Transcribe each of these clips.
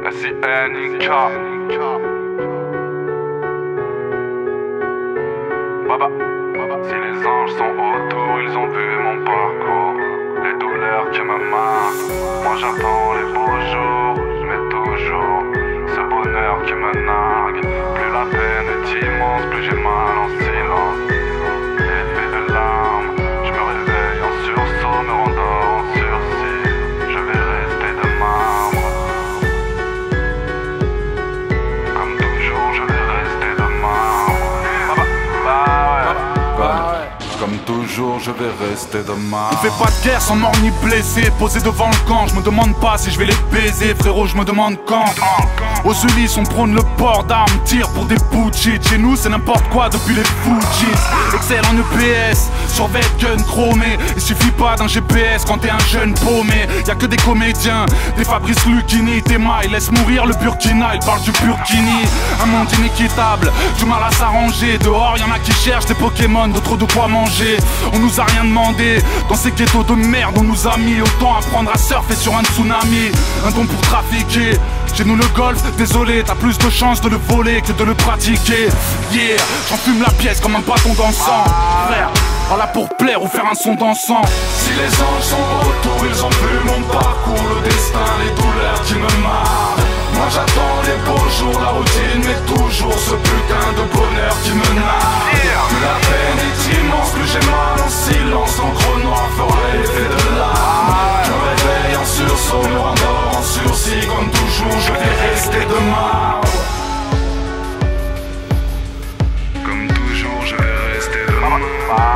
S-I-N-I-K. Baba. Si les anges sont autour, ils ont vu mon parcours, les douleurs qui me marquent. Moi j'attends les beaux jours, mais toujours ce bonheur qui me nargue. Plus la peine est immense, plus j'ai mal en silence. Effet de larmes, je me réveille en sursaut, me rendors en sursis. Je vais rester de marbre. Comme toujours, je vais rester de marbre. Comme toujours, je vais rester de marbre. On fait pas de guerre sans mort ni blessé. Posé devant le camp, je me demande pas si je vais les baiser. Frérot, je me demande quand. Aux Ulysses, on prône le port d'armes, tire pour des putschis. Chez nous, c'est n'importe quoi depuis les Fujis. Excel en EPS, survêt gun chromé. Il suffit pas d'un GPS quand t'es un jeune paumé. Y'a que des comédiens, des Fabrice Lucchini. Tes mailles laissent mourir le Burkina, il parle du Burkini. Un monde inéquitable, du mal à s'arranger. Dehors, y'en a qui cherchent des Pokémon, d'autres de quoi manger. On nous a rien demandé, dans ces ghettos de merde on nous a mis. Autant apprendre à surfer sur un tsunami. Un don pour trafiquer. Chez nous le golf, désolé, t'as plus de chances de le voler que de le pratiquer. Yeah, j'en fume la pièce comme un bâton d'encens. Frère, par là pour plaire ou faire un son dansant. Si les anges sont autour, ils ont vu mon parcours, le destin, les douleurs qui me marquent. Moi j'attends les beaux jours, la routine, mais toujours ce putain de bonheur qui me nargue. Plus la peine est immense, plus j'ai mal en silence. L'encre noire fera effet de larmes. Je me réveille en sursaut, me rendors en sursis. Comme toujours, je vais rester de marbre. Comme toujours, je vais rester de marbre.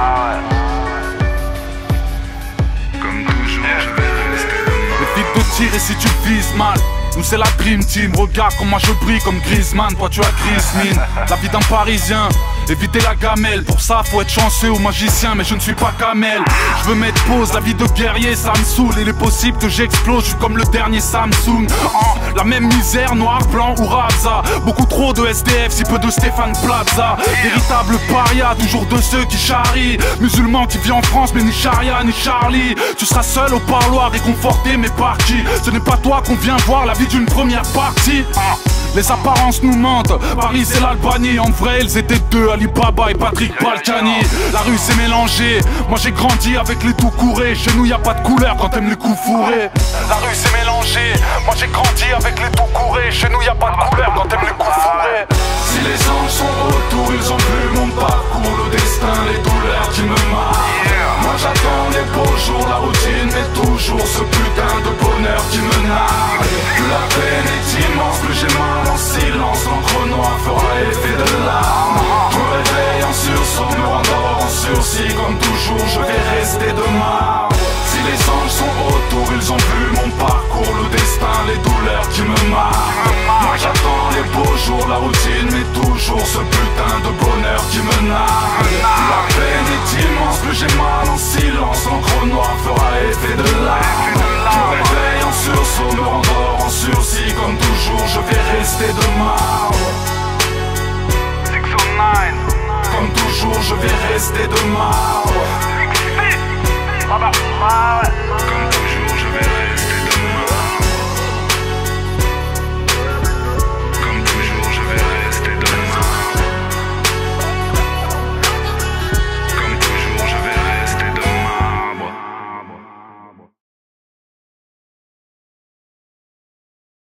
Comme toujours, je vais rester de marbre. Évite de tirer si tu vises mal. Nous c'est la Dream Team, regarde comment je brille comme Griezmann. Toi tu as Griezmann, la vie d'un Parisien. Éviter la gamelle, pour ça faut être chanceux ou magicien. Mais je ne suis pas Kamel. Je veux mettre pause, la vie de guerrier ça me saoule. Il est possible que j'explose, je suis comme le dernier Samsung. La même misère, noir, blanc ou Raza. Beaucoup trop de SDF, si peu de Stéphane Plaza. Véritable paria, toujours de ceux qui charrient. Musulman qui vit en France mais ni charia ni Charlie. Tu seras seul au parloir, réconforté mais par qui? Ce n'est pas toi qu'on vient voir, la vie d'une première partie. Les apparences nous mentent, Paris c'est l'Albanie. En vrai ils étaient deux, Ali Baba et Patrick Balkany. La rue s'est mélangée, moi j'ai grandi avec les tout courés. Chez nous y a pas de couleur quand t'aimes les coups fourrés. La rue s'est mélangée, moi j'ai grandi avec les tout courés. Chez nous y a pas de couleur quand t'aimes les coups fourrés. Si les anges sont autour, ils ont vu mon parcours, le destin, les douleurs qui me marquent. Moi j'attends les beaux jours, la routine, mais toujours ce putain de bonheur qui me nargue. Plus la peine est immense, plus j'ai mal en silence. L'encre noire fera effet de larmes. Je me réveille en sursaut, me rendors en sursis. Comme toujours, je vais rester de marbre. Si les anges sont autour, ils ont vu mon parcours, le destin, les douleurs qui me marquent. Moi j'attends les beaux jours, la routine, mais toujours ce putain de bonheur qui me nargue. La peine est immense, plus j'ai mal en silence. L'encre noire fera effet de larmes. Je me réveille en sursaut, me rendors en sursis. Comme toujours, je vais rester de marbre. 609. Comme toujours, je vais rester de marbre. Comme